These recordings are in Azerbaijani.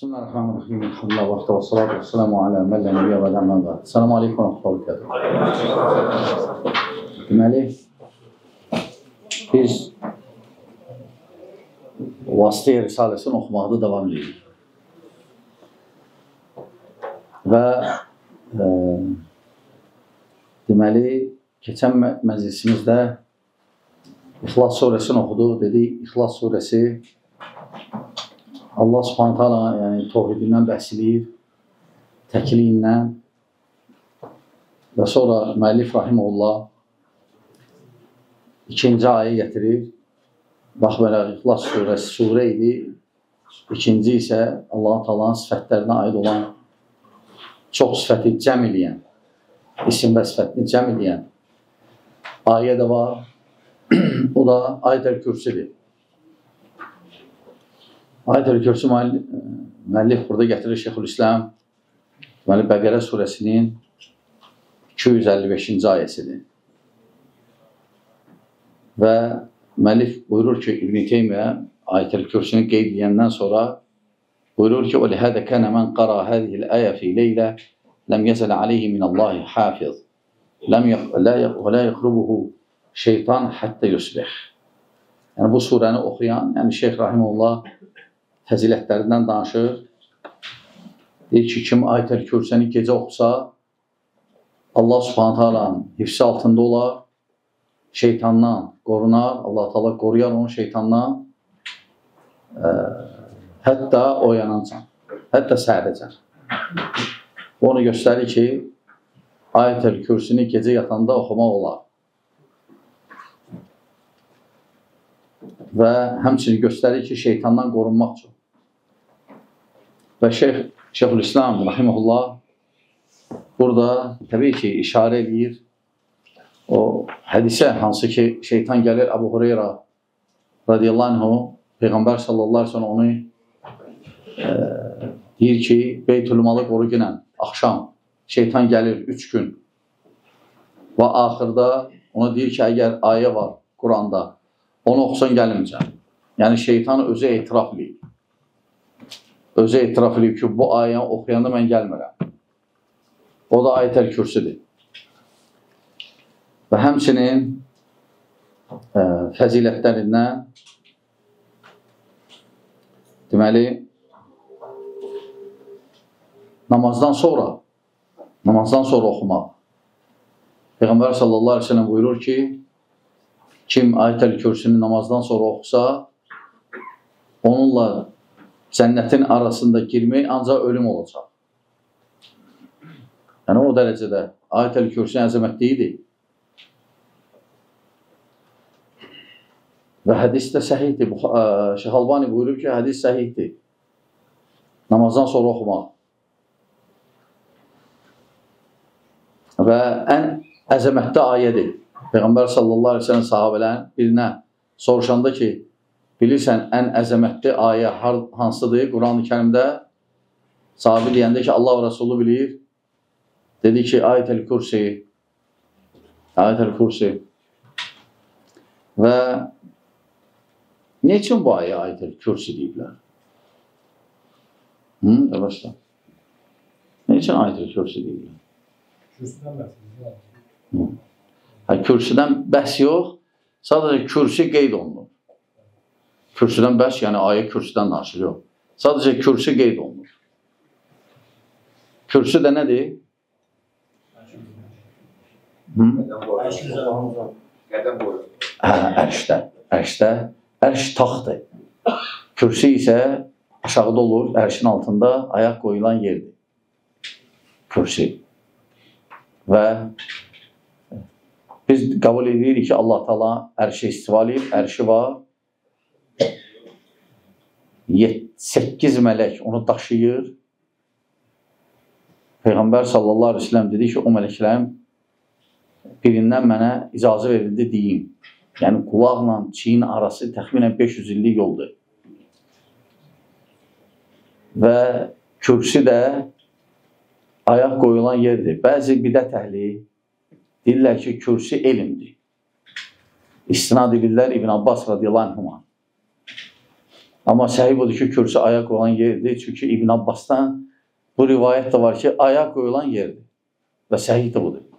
Bismillahirrahmanirrahim. Elhamdülillah və salatu və salamu alə mən lə nəbiyyə və ləmmə bəd. Selamu aleykum və rəhmətullah. Deməli, biz Vasitə Risaləsini oxumaqda davam edirik. Və deməli, keçən məclisimizdə İxlas surəsini oxuduq. Dedik, İxlas surəsi Allah subhanət hala yəni, tohidindən bəhs edir, təkliyindən və sonra müəllif rahiməhullah ikinci ayə gətirir. Bax, belə İxlas surəsi surə idi. İkinci isə Allah Taala'nın sifətlərinə aid olan çox sifəti cəm eləyən, isim və sifətini cəm eləyən ayə də var. O da Ayət-əl Kürsüdür. Ayət-əl Kürsü müəllif burada gətirir Şeyxülislam Bəqərə surəsinin 255-ci ayəsidir. Və müəllif buyurur ki, İbn-i Teymiyyə Ayət-əl Kürsünü qeyd edəndən sonra buyurur ki, وَلِهَذَا كَانَ مَنْ قَرَى هَذِهِ الْآيَةِ فِي لَيْلَةٍ لَمْ يَزَلْ عَلَيْهِ مِنَ اللّٰهِ حَافِظٌ وَلَا يَقْرُبُهُ şeytan həttə yusbih. Yəni, bu surəni oxuyan, yəni Şeyx Rahimullah fəzilətlərindən danışır. Deyir ki, kim Ayət-əl Kürsəni gecə oxusa, Allah subhanət halanın hifsi altında olar, şeytandan qorunar, Allah Taala qoruyar onu şeytandan, hətta oyanancan, hətta səhərəcən. Onu göstərir ki, Ayət-əl Kürsünü gecə yatanda oxumaq olar. Və həmçinin göstərir ki, şeytandan qorunmaq üçün. Və Şeyxülislam rahimehullah burada təbii ki, işarə edir o hədisə, hansı ki, şeytan gəlir Əbu Hureyra radiyallahu anhu, Peyğəmbər sallallahu aleyhi ve sellem onu deyir ki, Beytülmalı qoru günən, axşam şeytan gəlir 3 gün və axırda ona deyir ki, əgər ayə var Quranda, onu oxusan gəlməyəcəm. Yəni, şeytan özü etiraf edib. Özü etiraf edib ki, bu ayəni oxuyanda mən gəlmirəm. O da Ayət-əl Kürsüdür. Və həmçinin fəzilətlərindən deməli, namazdan sonra oxumaq. Peyğəmbər sallallahu aleyhi ve sellem buyurur ki, kim Ayət-əl Kürsünü namazdan sonra oxusa, onunla cənnətin arasında girmək ancaq ölüm olacaq. Yəni, o dərəcədə Ayət-əl Kürsünün əzəmətliyidir. Və hədis də səhihdir. Şeyx Albani buyurur ki, hədis səhihdir. Namazdan sonra oxumaq. Və ən əzəmətli ayədir. Peyğəmbər sallallahu aleyhi ve sellem sahabələrin birinə soruşanda ki, bilirsən, ən əzəmətli ayə hansıdır Quran-ı Kərimdə? Sahabi deyəndə ki, Allah və Rasulü bilir. Dedi ki, Ayət-əl Kürsi. Ayət-əl Kürsi. Və nə üçün bu ayə Ayət-əl Kürsi deyiblər? Qardaşlar. Nə üçün Ayət-əl Kürsi deyiblər? Kürsüdən bəhsedilir. Kürsüdən bəhs yox, sadəcə kürsü qeyd olunur. Kürsüdən bəhs, yəni ayə kürsüdən danışır, yox. Sadəcə kürsü qeyd olunur. Kürsü də nədir? Qədəm boyu. Ərşdə. Ərş taxtdır. Kürsü isə aşağıda olur, ərşin altında ayaq qoyulan yerdir. Kürsü. Və biz qəbul edirik ki, Allah Taala ərşə istiva edib, ərşi var. 8 mələk onu daşıyır. Peyğəmbər sallallahu aleyhi ve sellem dedi ki, o mələklərin birindən mənə icazə verildi deyim. Yəni, qulaqla çiyin arası təxminən 500 illik yoldur. Və kürsü də ayaq qoyulan yerdir. Bəzi bidət əhli deyirlər ki, kürsü elmdir. İstinad edirlər İbn Abbas radiyallahu anhuma. Amma səhih budur ki, kürsü ayaq qoyulan yerdir. Çünki İbn Abbasdan bu rivayət də var ki, ayaq qoyulan yerdir. Və səhih də budur.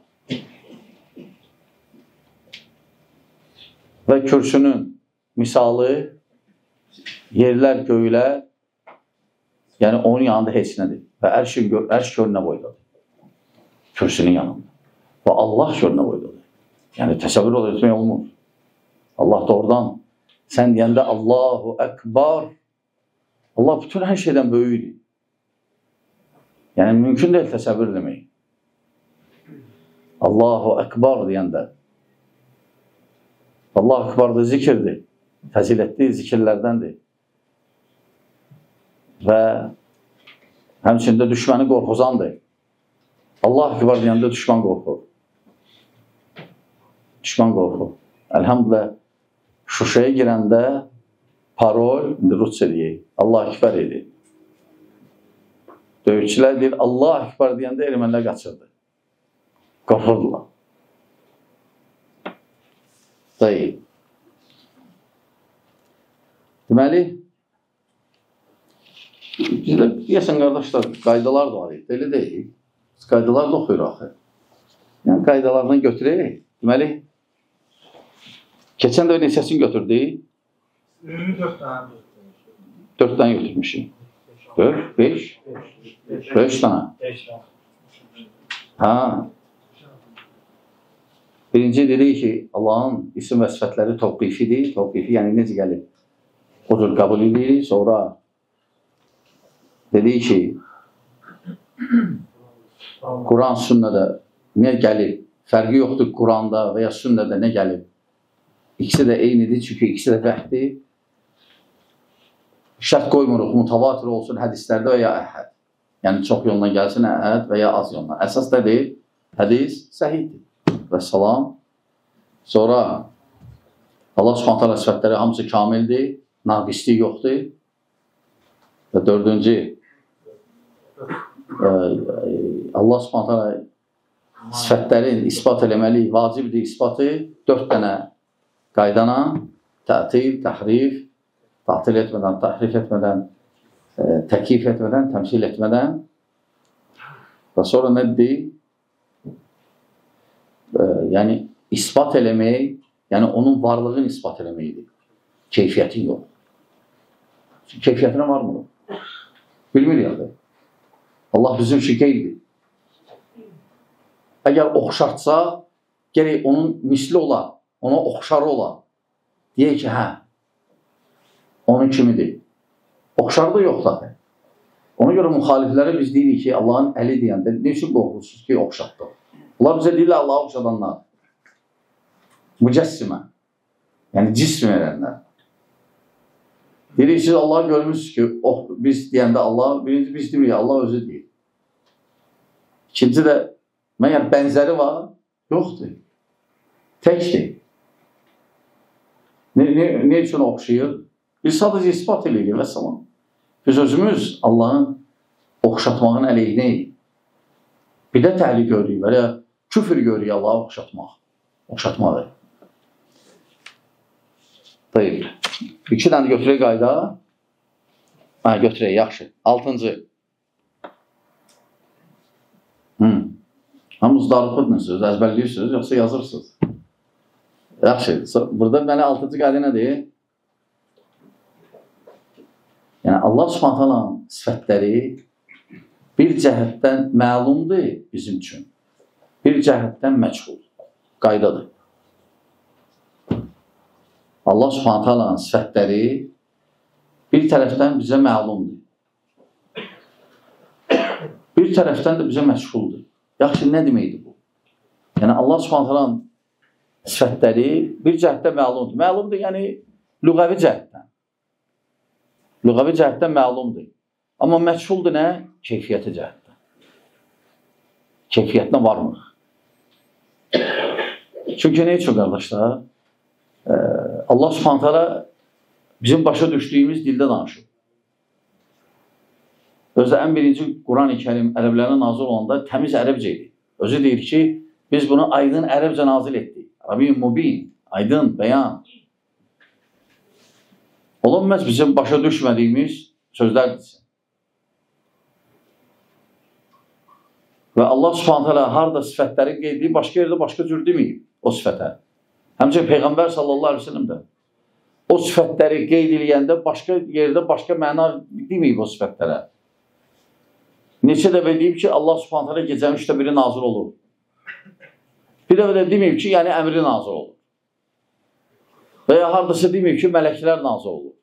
Və kürsünün misalı yerlər, göylər, yəni onun yanında heç nədir. Və ərş görünə boydadır. Kürsünün yanında. Və Allah görünə boydadır. Yəni təsəvvür etmək olmur. Allah da oradan sən deyəndə Allahu Ekber, Allah bütün hər şeydən böyükdür. Yəni mümkün deyil təsəvvür demək. Allahu Ekber deyəndə. Allahu Ekber da zikirdir. Fəzilətli zikirlərdəndir. Və həmçində düşməni qorxuzandır. Allahu Ekber deyəndə düşman qorxur. Düşman qorxur. Elhamdülillah Şuşaya girəndə parol, indi Rusça deyək, Allah Ekber edir. Döyüşçülər deyir, Allah Ekber deyəndə ermənilər qaçırdı. Qorxurdular. Deyil. Deməli, bizdə deyəsən qardaşlar, qaydalar da var. Elə deyil. Biz qaydalar da oxuyur axı. Yəni, qaydalardan götürək. Deməli, keçən də neçəsini götürdük? 4 tane. 4 tane götürmüşük. 4, 5? 5 tane. 5 tane. Ha. Birinci dedik ki, Allahın isim və sifətləri tövqifidir. Tövqifi, yəni necə gəlir? Odur, qəbul edirik. Sonra dedik ki, Quran, sünnədə nə gəlir? Fərqi yoxdur Quranda və ya sünnədə nə gəlir? İkisi də eynidir, çünki ikisi də vəhdir. Şərt qoymuruq, mutavatir olsun hədislərdə və ya əhəd. Yəni, çox yoluna gəlsin əhəd və ya az yoluna. Əsas nədir? Hədis səhiddir. Və salam. Sonra Allah Subhanahu taala sifətləri hamısı kamildir, naqislik yoxdur. Və dördüncü, Allah Subhanahu taala sifətlərin isbat eləməli, vacibdir isbatı 4 dənə qaydana, tətil, təhrif, tatil etmədən, təhrif etmədən, təkif etmədən, təmsil etmədən və sonra nədir? Yəni, isbat eləmək, yəni onun varlığını isbat eləməkdir. Keyfiyyətin yox. Keyfiyyətinə var mı? Bilmirik ya da. Allah bizim üçün qeyldir. Əgər oxşartsa, gerək onun misli ola, ona oxşarı ola. Deyək ki, hə, onun kimidir. Oxşarı da yox da. Ona görə müxaliflərə biz deyirik ki, Allahın əli deyəndə, ne üçün qorxursunuz ki, oxşatdır? Allah bizə deyirlər, Allah'a oxşadanlar. Mücəssimə. Yəni, cism verənlər. Deyirik, siz Allah'ı görmüşsünüz ki, biz deyəndə Allah, birinci biz demirik, Allah özü deyir. İkinci də, məgər bənzəri var? Yoxdur. Təkdir. Ne üçün oxşayır? Biz sadəcə ispat edirik və salam. Biz özümüz Allah'ın oxşatmağın əleyhinəyik. Bidət əhli görürük və ya küfür görürük Allah'a oxşatmaq. Oxşatmadır. Deyil. 2 dənə götürək qayda. Götürək, yaxşı. 6-cı. Hamınız darıxıdınızsınız, əzbərləyirsiniz, yoxsa yazırsınız. Yaxşı. Burada mənə 6-cı qayda nədir? Yəni, Allah Subhanahu sifətləri bir cəhətdən məlumdur bizim üçün. Bir cəhətdən məchul. Qaydadır. Allah Subhanahu sifətləri bir tərəfdən bizə məlumdur. Bir tərəfdən də bizə məchuldur. Yaxşı, nə deməkdir bu? Yəni, Allah Subhanahu sifətləri bir cəhətdən məlumdur. Məlumdur, yəni, lüğəvi cəhətdən. Lüğəvi cəhətdən məlumdur. Amma məchuldur nə? Keyfiyyəti cəhətdən. Keyfiyyətinə varmır. Çünki nə üçün, qardaşlar? Allah Subhanahu bizim başa düşdüyümüz dildə danışır. Özü ən birinci Quran-ı Kərim ərəblərə nazil olanda təmiz ərəbcə idi. Özü deyir ki, biz bunu aydın ərəbcə nazil etdik. Arabi-i mubin, aydın, bəyan. Ola bilməz bizim başa düşmədiyimiz sözlərdir. Və Allah Subhanahu taala harda sifətləri qeyd edib, başqa yerdə başqa cür deməyib o sifətə. Həmçinin Peyğəmbər sallallahu əleyhi və səlləm də o sifətləri qeyd edəndə başqa yerdə başqa məna deməyib o sifətlərə. Neçə dəfə deyib ki, Allah Subhanahu taala gecənin 3/1 nazil olur. Bir dəfə də deməyib ki, yəni əmri nazil olur. Və ya hardasa deməyib ki, mələklər nazil olur.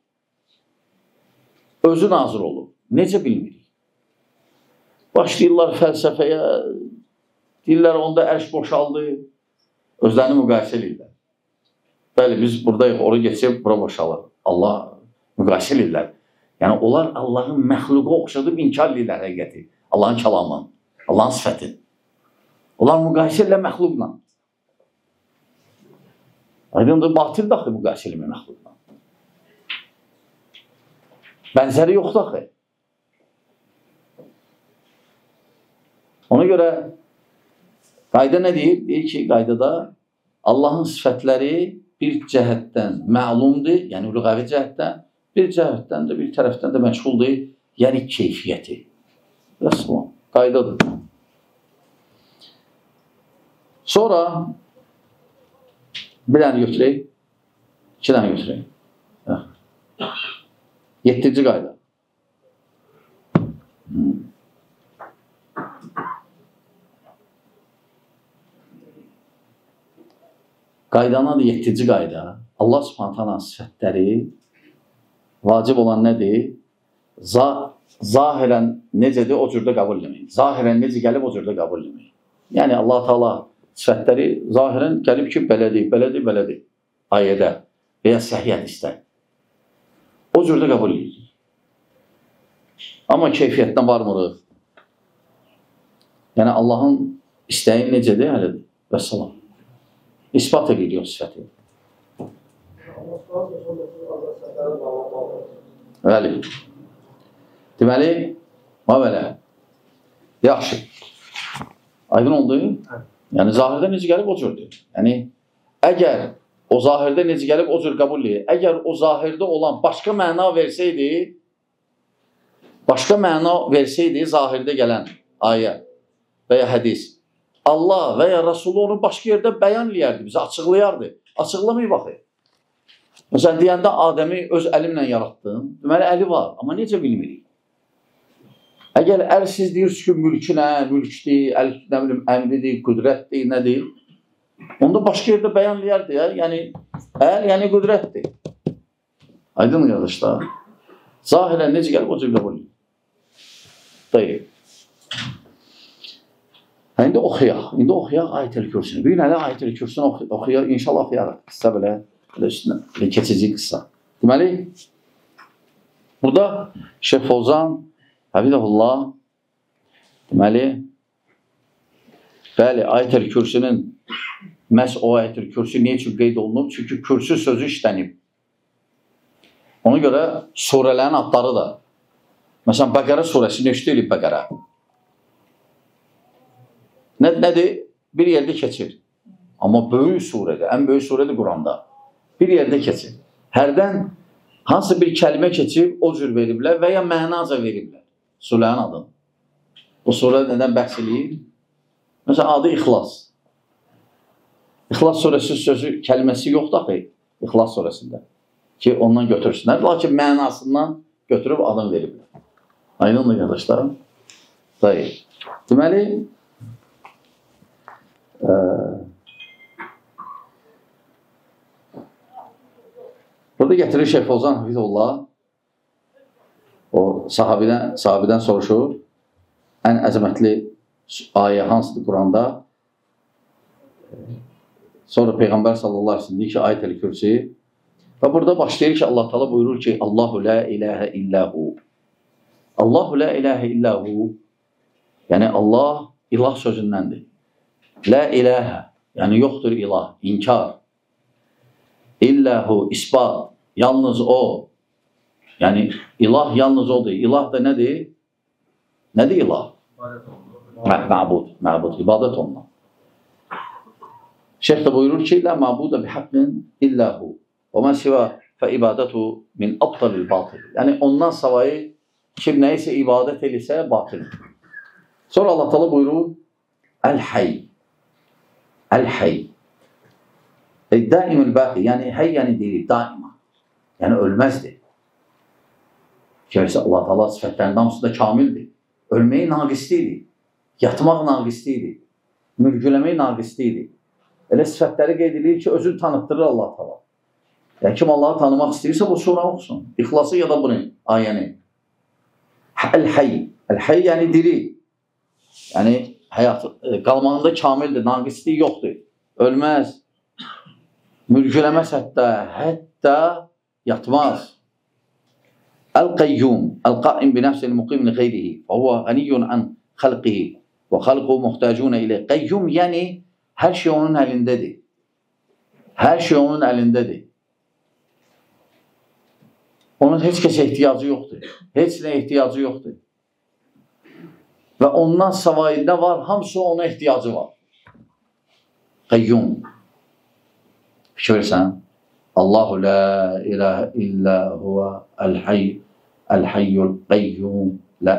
Özü nazil olur. Necə bilmirik? Başlayırlar fəlsəfəyə, deyirlər onda ərş boşaldı, özlərini müqayisə edirlər. Bəli, biz buradayıq, oraya geçsək, bura boşalır. Allah müqayisə edirlər. Yəni, onlar Allahın məxluqa oxşadıb inkar edirlər həqiqəti. Allahın kəlamını, Allahın sifətin. Onlar müqayisə edirlər məxluqla. Aydındır, batil daxil müqayisə edirlər məxluqla. Bənzəri yox daxil. Ona görə qayda nə deyir? Deyir ki, qaydada Allahın sifətləri bir cəhətdən məlumdur, yəni lüğəvi cəhətdən, bir cəhətdən də, bir tərəfdən də məşğuldur, yəni keyfiyyəti. Rəsmən, qaydadır. Sonra bir dənə götürək, 2 dənə götürək. 7-ci qayda. Qaydanın adı 7-ci qayda. Allah Subhanahu taala sifətləri vacib olan nədir? Zahirən necədir, o cürdə qəbul etmək. Zahirən necə gəlib, o cürdə qəbul etmək. Yəni, Allah taala sifətləri zahirən gəlib ki, belədir, belədir, belədir. Ayədə və ya səhih hədisdə. O cürdə qəbul edirik. Amma keyfiyyətdən varmırıq. Yəni, Allahın istəyi necədir, həlidir. Vəssalam. İspat edilir o sifəti. Bəli. Deməli, belə. Yaxşı. Aydın oldu? Yəni, zahirdə necə gəlib, o cürdür. Yəni, əgər o zahirdə necə gəlib, o cür qəbul edir. Əgər o zahirdə olan başqa məna versəydi, zahirdə gələn ayə və ya hədis, Allah və ya Rasulü onu başqa yerdə bəyan eləyərdi, bizə açıqlayardı. Açıqlamayı baxır. Məsələn, deyəndə Adəmi öz əlimlə yaratdım. Deməli, əli var, amma necə bilmirik? Əgər əl siz deyirsiniz ki, mülkü nə, mülkdir, əl, nə bilim, əmridir, qüdrətdir, nədir? Onda başqa yerdə bəyan eləyərdi, yəni, əl, yəni qüdrətdir. Aydın qardaşlar. Zahirən necə gəlib, o cür qəbul edir. Deyil. İndi oxuyaq Ayət-el Kürsünü. Bir nələ Ayət-el Kürsünü oxuyaq, inşallah oxuyarıq. Qısa belə üstünə keçici qısa. Deməli, burada Şeyx Fovzan, Həfizəhullah, deməli, bəli, Ayət-el Kürsünün məhz o Ayət-el Kürsü niyə üçün qeyd olunub? Çünki kürsü sözü işlənib. Ona görə surələrin adları da. Məsələn, Bəqərə surəsini işləyib Bəqərə. Nədir? Bir yerdə keçir. Amma böyük surədir, ən böyük surədir Quranda. Bir yerdə keçir. Hərdən hansı bir kəlmə keçib, o cür veriblər və ya mənaca veriblər. Surənin adını. Bu surə nədən bəhs edir? Məsələn, adı İxlas. İxlas surəsi sözü, kəlməsi yoxdur axı, İxlas surəsində. Ki, ondan götürsünlər. Lakin mənasından götürüb adını veriblər. Aynındır, qardaşlarım. Dayı. Deməli, burada gətirir Şeyx Fovzan Hafizullah, o sahabidən soruşur, ən əzəmətli ayə hansıdır Quranda? Sonra Peyğəmbər sallallahu aleyhi ve sellem deyir ki, Ayət-el Kürsi. Və burada başlayır ki, Allah Teala buyurur ki, Allahu la ilahə illəhu. Allahu la ilahə illəhu. Yəni, Allah ilah sözündəndir. La ilahə. Yəni, yoxdur ilah, inkar. İlləhu, isbat. Yalnız o. Yəni, ilah yalnız odur. İlah da nədir? Nədir ilah? Məbud, ibadət ondan. Şeyh də buyurur ki, lə məbudə bi haqqin illəhu. O mən sivə fəibadətu min abtalil batil. Yəni ondan savayı kim nəyisə ibadət eləsə batildir. Sonra Allah Teala buyurur Əl-Həy. Əl-Həy. Daimül bəqi. Yəni həy yəni deyil, daima. Yəni ölməzdir. Gəlsə Allah Teala sifətlərinin hamısı da kamildir. Ölməyi naqislidir. Yatmaq naqislidir. Mülküləmək naqislidir. Elə sifətləri qeyd edir ki, özünü tanıtdırır Allah Teala. Yəni kim Allahı tanımaq istəyirsə bu sura oxusun. İxlası ya da bunu, ayəni. Əl-Həy. Əl-Həy yəni diri. Yəni həyat qalmağında kamildir, naqisliyi yoxdur. Ölməz. Mülküləməz hətta yatmaz. Əl-Qayyum. Əl-Qaim binəfsil muqim li qeyrihi. Və huvə qəniyyun an xalqihi. Və xalqu muhtacunə ilə. Qayyum yəni hər şey onun əlindədir. Hər şey onun əlindədir. Onun heç kəsə ehtiyacı yoxdur. Heç nə ehtiyacı yoxdur. Və ondan savayı nə var? Hamısı ona ehtiyacı var. Qayyum. Fikir verirsən? Allahu la ilahe illa huve el-hayyul qayyum. La.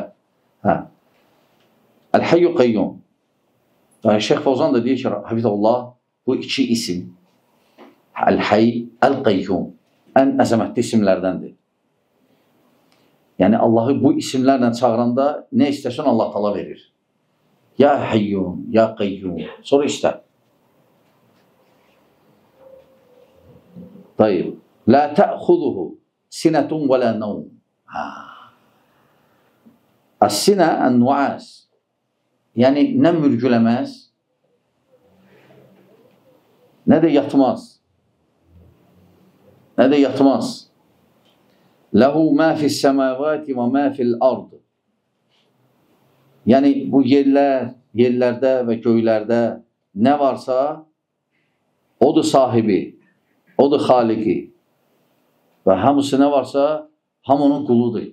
El-hayyul qayyum. Yani Şeyh Fawzan da deyir ki, Hafizullah, bu iki isim. El-hayy, el-qayyum. Ən əzəmətli isimlərdəndir. Yəni Allahı bu isimlərlə çağıranda nə istəsən Allah Teala verir. Ya hayyum, ya qayyum. Sonra istər. Tayyib. La ta'khuduhu sinatun və la nawm. As-sina en-nu'as. Yəni nə mürgüləməz, nə də yatmaz. Nə də yatmaz. Ləhu mə fis-səmavati və mə fil-ard. Yəni bu yerlərdə və göylərdə nə varsa, odur sahibi, odur xaliqi. Və hamısı nə varsa, hamının quludur.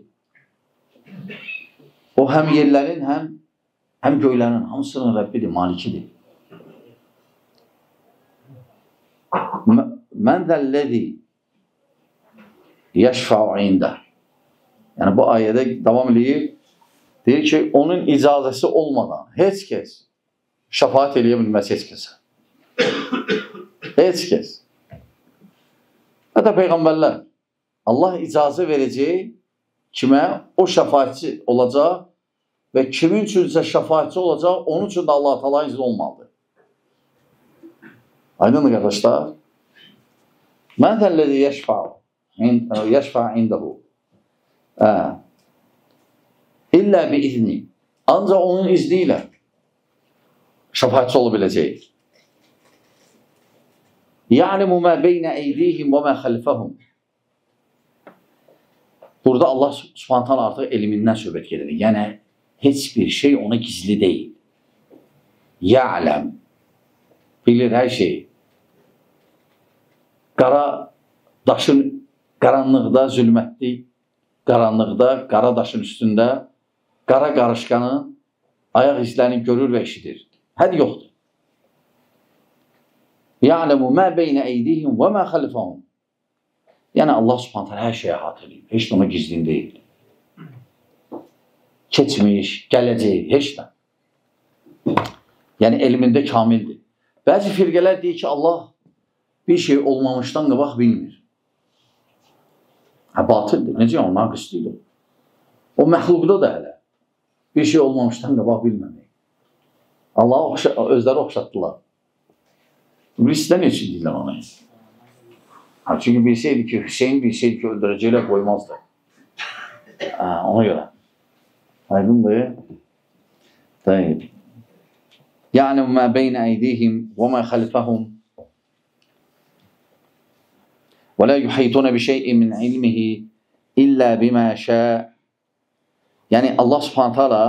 O həm yerlərin, həm göylərin, hamısının Rəbbidir, malikidir. Mən zəlləzi yəşfa'u ində. Yəni bu ayədə davam edir. Deyir ki, onun icazəsi olmadan heç kəs şəfaət eləyə bilməz heç kəsə. Heç kəs. Hətta Peyğəmbərlər Allah icazə verəcək kimə o şəfaətçi olacaq və kimin üçünsə şəfaətçi olacaq, onun üçün də Allah-u Teala izni olmalıdır. Aydındır qardaşlar? Mən zəlləzi yəşfa indəhu. İllə bi izni. Ancaq onun izni ilə şəfaətçi ola biləcək. Ya'lemu mə beynə eydihim və mə xəlfəhum. Burada Allah Subhanahu taala artıq elmindən söhbət gedir. Yəni heç bir şey ona gizli deyil. Ya'lem. Bilir hər şeyi. Qara daşın qaranlıqda, zülmətli qaranlıqda, qara daşın üstündə qara qarışqanın ayaq izlərini görür və eşidir. Həd yoxdur. Ya'lemu mə beynə eydihim və mə xəlfəhum. Yəni Allah Subhanahu taala hər şeyə əhatə edir. Heç nə ona gizlin deyil. Keçmiş, gələcək, heç nə. Yəni elmində kamildir. Bəzi firqələr deyir ki, Allah bir şey olmamışdan qabaq bilmir. Batıldır. Necə? O naqislidir. O məxluqda da hələ. Bir şey olmamışdan qabaq bilməmək. Allah'a özləri oxşatdılar. İblisdən üçün deyirlər ona. Çünki bilsəydi ki, Hüseyin bilsəydi ki, öldürəcəklər qoymazdı. Ona görə. Aydındır. Tayyib. Ya'lemu mə beynə eydihim və mə xəlfəhum və la yuhaytuna bi şey'in min ilmihi illa bima şa. Yəni Allah Subhanahu taala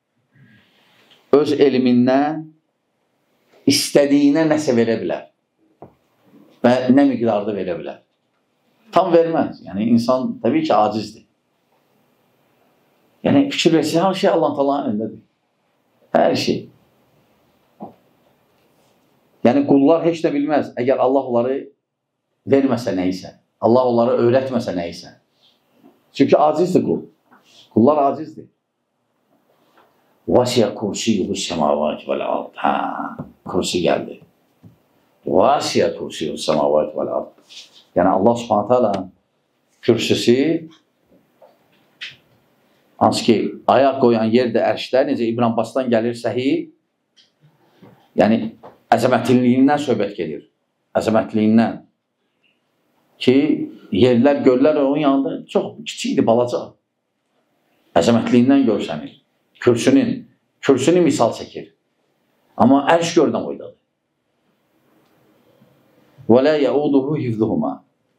öz elmindən istədiyinə nəsə verə bilər və nə miqdarda verə bilər. Tam verməz. Yəni insan təbii ki, acizdir. Yəni fikir versin, hər şey Allah Taala'nın əlindədir. Hər şey. Yəni qullar heç nə bilməz. Əgər Allah onları verməsə nəysə. Allah onlara öyrətməsə nəysə. Çünki acizdir qul. Qullar acizdir. Vəsiyə kursiyuhu səmavat vəl-ard. Kursi gəldi. Vəsiyə kursiyuhu səmavat vəl-ard. Yəni Allah Subhanahu taala kürsüsü hansı ki ayaq qoyan yerdə ərşlər, necə İbn Abbasdan gəlir səhih, yəni əzəmətliyindən söhbət gedir. Əzəmətliyindən. Ki, yerlər, göllər onun yanında çox kiçikdir, balaca. Əzəmətliyindən görsənir. Kürsünü misal çəkir. Amma ərş gördən oydadır. Və lə yəuduhu hifzuhuma.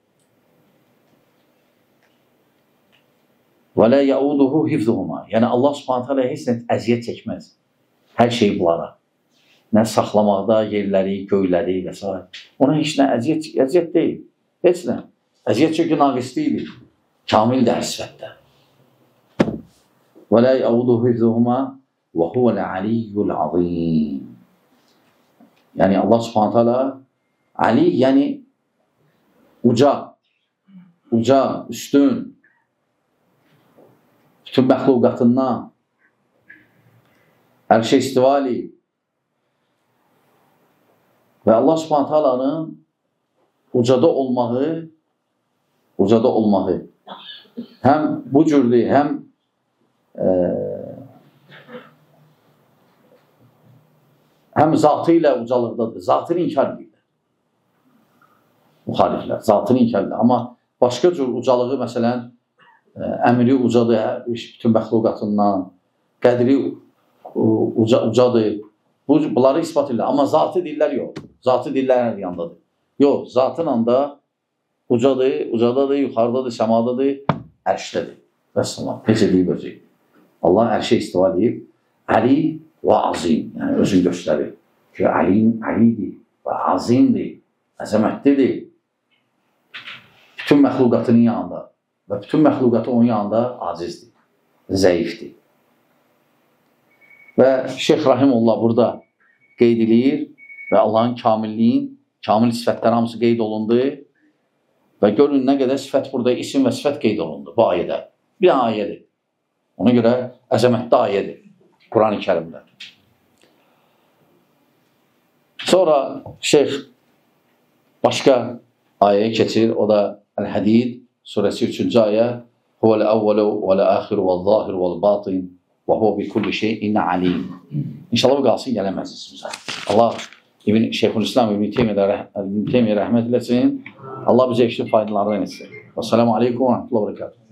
Və lə yəuduhu hifzuhuma. Yəni Allah Subhanahu taala heç nə əziyyət çəkməz. Hər şey bunlara. Nə saxlamaqda yerləri, göyləri və s. Ona heç nə əziyyət deyil. Heç nə. Əziyyət çünki naqislidir. Kamildir hər sifətdə. Və lə yəuduhu hifzuhuma və huvəl-aliyyul azim. Yəni Allah Subhanahu taala Ali, yəni uca, üstün, bütün məxluqatından hər şey istiva eləyib. Və Allah Subhanahu taalanın ucada olmağı həm bu cürdür, həm zatı ilə ucalıqdadır. Zatını inkar edirlər. Müxaliflər, zatını inkar edirlər. Amma başqa cür ucalığı, məsələn, əmri ucadır bütün məxluqatından, qədri ucadır. Bunları ispat edirlər. Amma zatı deyirlər yox. Zatı deyirlər yandadır. Yox, zatın anda ucadadır, yuxarıdadır, səmadadır, ərşdədir. Vəssalam, necə deyib özü. Allah ərşə istiva edib, Əli və azim, yəni özünü göstərir. Ki, Əlidir və azimdir, əzəmətlidir. Bütün məxluqatının yanında və bütün məxluqatı onun yanında acizdir, zəifdir. Və Şeyx Rahimullah burada qeyd edir və Allahın kamil sifətləri hamısı qeyd olundu və görün nə qədər sifət burada, isim və sifət qeyd olundu bu ayədə. Bir ayədir. Ona görə əzəmətli ayədir Quran-ı Kərimdə. Sonra Şeyx başqa ayəyə keçir, o da Əl-Hədid surəsi 3-cü ayə. Huvəl-əvvəlu vəl-əxiru vəl-zahir vəl-batin və huvə bi kulli şeyin alim. İnşallah bu qalsın, gələn məclisimizə. Allah Şeyxülislam İbn Teymiyyə rəhmət eləsin. Allah bizə eşli faydalardan etsin. Vəssalamu aleykum və rəhmətullah və bərəkatuhu.